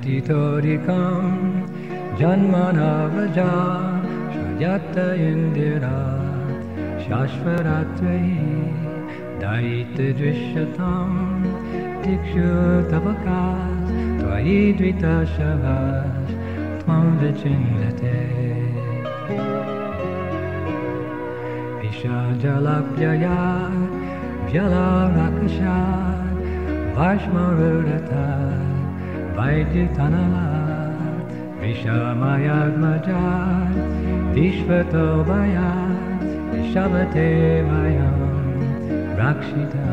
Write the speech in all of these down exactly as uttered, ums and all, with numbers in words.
Jayantitorikam Janmanavaja Shayata Indira Shashvaratvahi Daita Drishatam Dikshu Tabakas Tvahi Dvita Shavas Tvam Vichindate Visha Jalapyaya Vyala Rakasha Vashmarurata Vaidyatanala Vishamayagmaja Vishvatobaya Vishavate Vayam Rakshita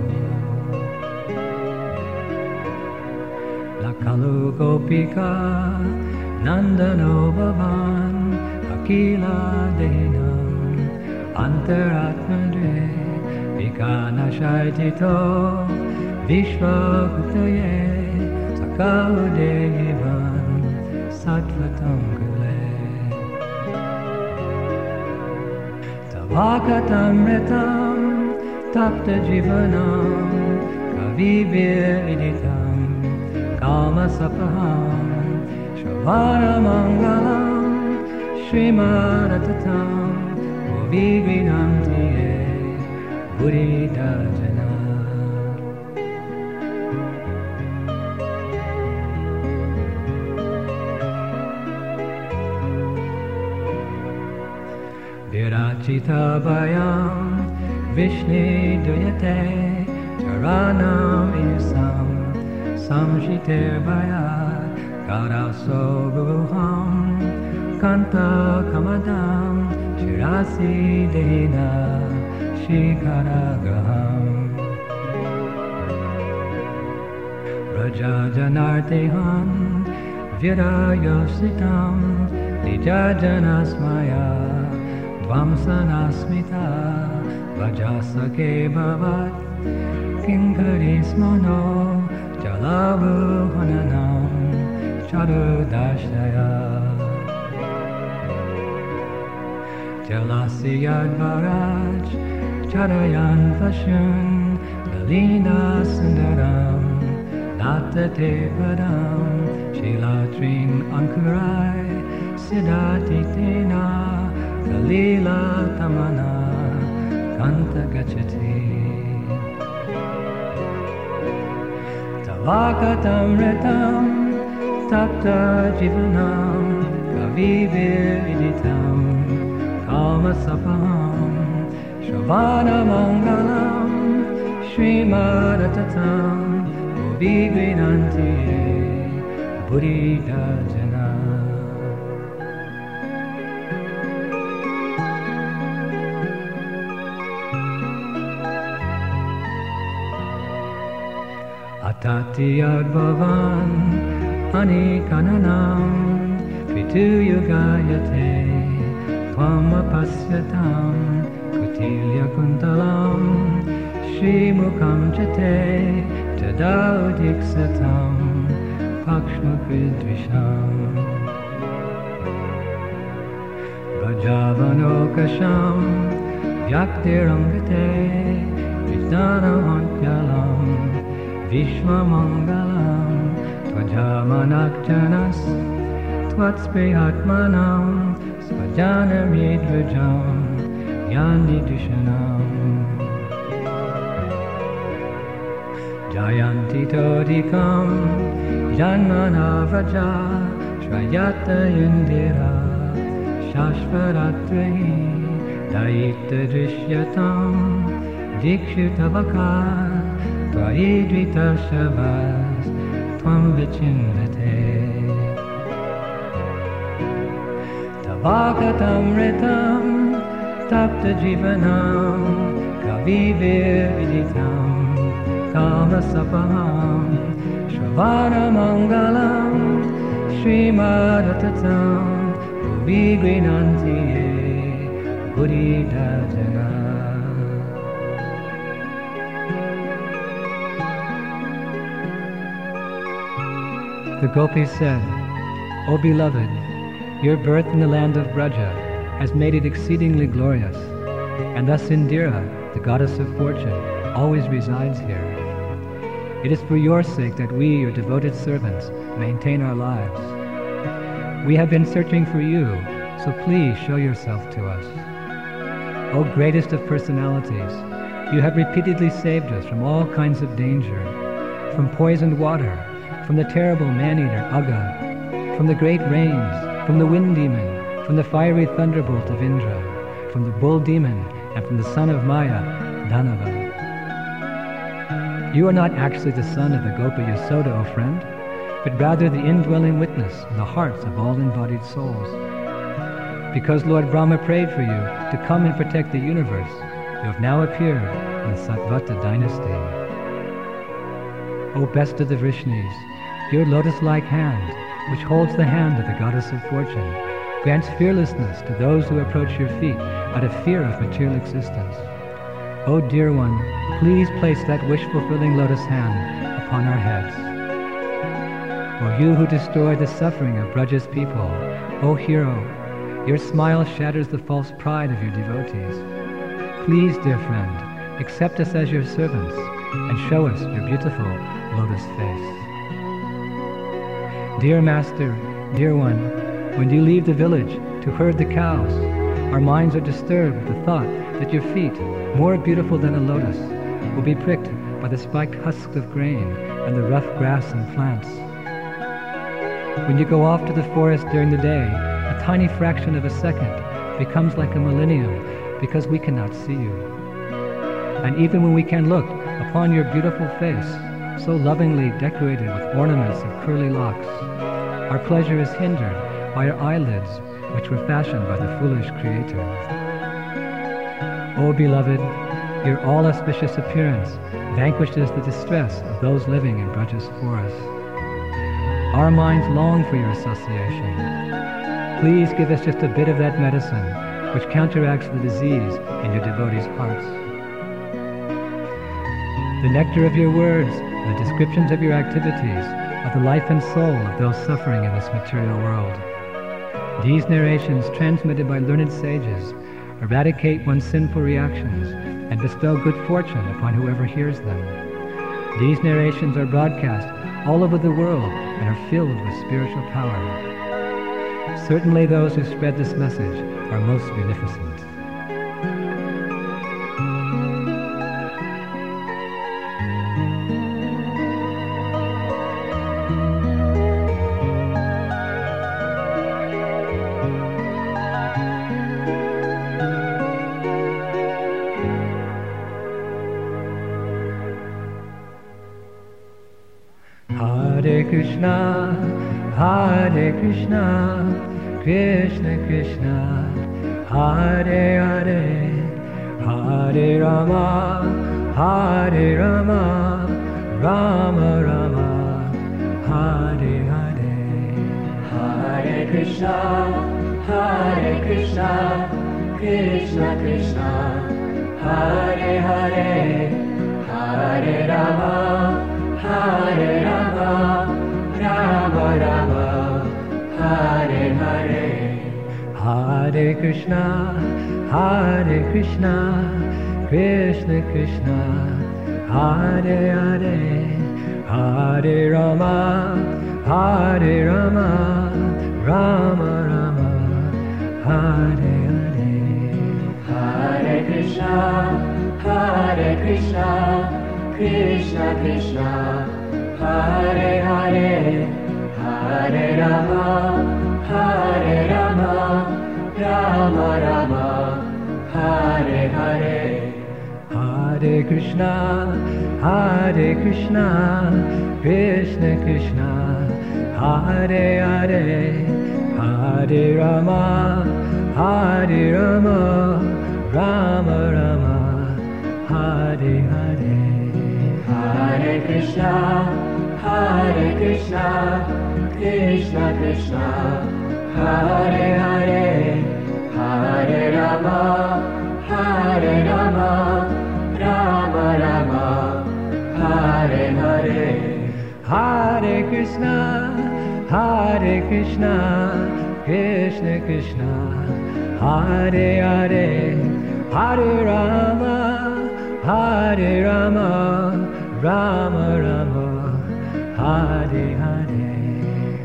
Lakalu Gopika Nandano Bhavan Akila Dehinam Antaratmadre Vikana Shaitito Vishvagutaye Sakaudevan Sattvatam Gule Tavakatam Retam Tapta Jivanam Kavibir Iditam Kalma Sapaham Shavara Mangalam Srimaratatam Vivinamtiye Buddhidajana Virachita Bhayam Vishni Duyate Charanam Isam Samshiter Bhaya Karaso Guruham Kanta Kamadam Shirasi Dehina Shikaragraham Raja Janartehan Virayositam Nijajanasmaya Vamsanasmita Vajasake Bhavat Kinkarismano Jalavuhananam Charudashtaya Jalasiyad Varaj Charayan Vashun Lalina Sundaram Natate Padam Shilatrin Ankurai Siddhati Tena Kalila Tamana Kanta Gachati Tavakatam Retam Tapta Jivanam Kavivir Iditam Kalma Sapaham Shavana Mangalam Srimaratatam Vigrinantiye Buddhidajana Atati Advavan Anikananam Vitu Yugayate Tvamapasyatam Kutilya Kuntalam Shri Mukham Jate Tadaudiksatam Pakshma Kridvisham Vajavanokasham Vyaktirangate Vijnanamantyalam Vishwamangalam Tvajamanakjanas Tvatsprihatmanam Svajanamidvajam Yanidushanam Jayantitodikam Janmanavaja Shrayata Indira Shashvaratvahi Daita Drishyatam Dikshutavaka Tvayidvita Shavas Tvam Vichindate Tavakatam Ritam Tapta Jivanam Kavivir Iditam Kalma Sapaham Shravana Mangalam Srimaratatam Vigrinantiye Buddhidajana The gopis said, O beloved, your birth in the land of Braja has made it exceedingly glorious, and thus Indira, the goddess of fortune, always resides here. It is for your sake that we, your devoted servants, maintain our lives. We have been searching for you, so please show yourself to us. O greatest of personalities, you have repeatedly saved us from all kinds of danger, from poisoned water, from the terrible man-eater Aga, from the great rains, from the wind demon, from the fiery thunderbolt of Indra, from the bull demon, and from the son of Maya, Dhanava. You are not actually the son of the Gopa Yasoda, O friend, but rather the indwelling witness in the hearts of all embodied souls. Because Lord Brahma prayed for you to come and protect the universe, you have now appeared in the Satvata dynasty. O best of the Vrishnis, your lotus-like hand, which holds the hand of the goddess of fortune, grants fearlessness to those who approach your feet out of fear of material existence. O dear one, please place that wish-fulfilling lotus hand upon our heads. O you who destroy the suffering of Braja's people, O hero, your smile shatters the false pride of your devotees. Please, dear friend, accept us as your servants and show us your beautiful lotus face. Dear Master, dear one, when you leave the village to herd the cows, our minds are disturbed with the thought that your feet, more beautiful than a lotus, will be pricked by the spiked husks of grain and the rough grass and plants. When you go off to the forest during the day, a tiny fraction of a second becomes like a millennium because we cannot see you. And even when we can look upon your beautiful face, so lovingly decorated with ornaments of curly locks, our pleasure is hindered by your eyelids, which were fashioned by the foolish Creator. O beloved, your all-auspicious appearance vanquishes the distress of those living in Braja's forest. Our minds long for your association. Please give us just a bit of that medicine which counteracts the disease in your devotees' hearts. The nectar of your words and the descriptions of your activities are the life and soul of those suffering in this material world. These narrations, transmitted by learned sages, eradicate one's sinful reactions and bestow good fortune upon whoever hears them. These narrations are broadcast all over the world and are filled with spiritual power. Certainly those who spread this message are most beneficent. Hare Krishna, Hare Krishna, Krishna Krishna, Hare Hare, Hare Rama, Hare Rama, Rama Rama, Hare Hare. Hare Krishna, Hare Krishna, Krishna Krishna, Hare Hare, Hare Rama, Hare Rama, Rama Rama, Hare Hare. Hare Krishna, Hare Krishna, Krishna Krishna, Hare Hare, Hare Rama, Hare Rama, Rama Rama, Hare Hare. Hare Krishna, Hare Krishna, Krishna Krishna, Hare Hare, Hare Rama, Hare Rama, Rama Rama, Hare Hare. Hare Krishna, Hare Krishna, Krishna Krishna, Hare Hare, Hare Rama, Hare Rama, Rama Rama, Hare Hare. Hare Krishna, Hare Krishna, Krishna Krishna, Hare Hare, Hare Rama, Hare Rama, Rama Rama, Hare Hare. Hare Krishna, Hare Krishna, Krishna Krishna, Hare Hare, Hare Rama, Hare Rama, Rama Rama, Hare Hare.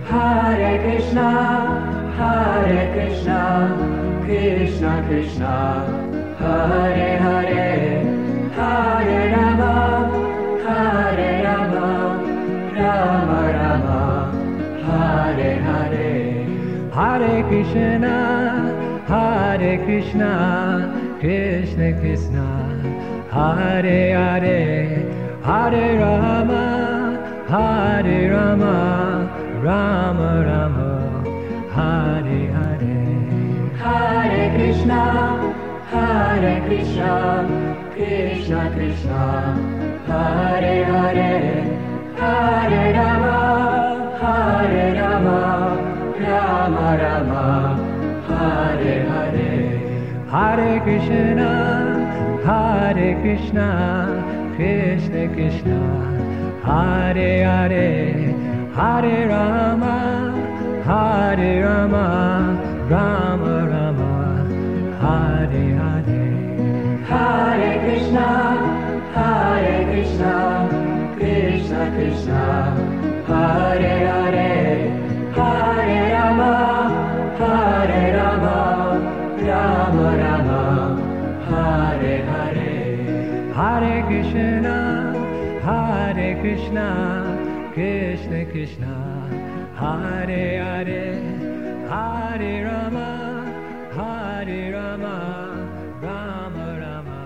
Hare Krishna, Hare Krishna, Krishna Krishna, Hare Hare, Hare Rama, Hare Rama, Rama Rama, Hare Hare. Hare Krishna, Hare Krishna, Krishna Krishna, Hare Hare, Hare Rama, Hare Rama, Rama Rama, Hare Hare. Hare Krishna, Hare Krishna, Krishna Krishna, Hare Hare, Hare Rama, Hare Rama, Rama Rama, Hare Hare. Hare Krishna, Hare Krishna, Krishna Krishna, Hare Hare, Hare Rama, Hare Rama, Rama Rama, Hare Hare. Hare Krishna, Hare Krishna, Krishna Krishna, Hare Hare, Hare Rama, Hare Rama, Rama Rama, Hare Hare. Hare Krishna, Hare Krishna, Krishna Krishna, Hare Hare, Hare Rama, Hare Rama, Rama Rama,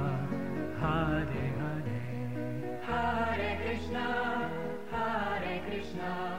Hare Hare. Hare Krishna, Hare Krishna.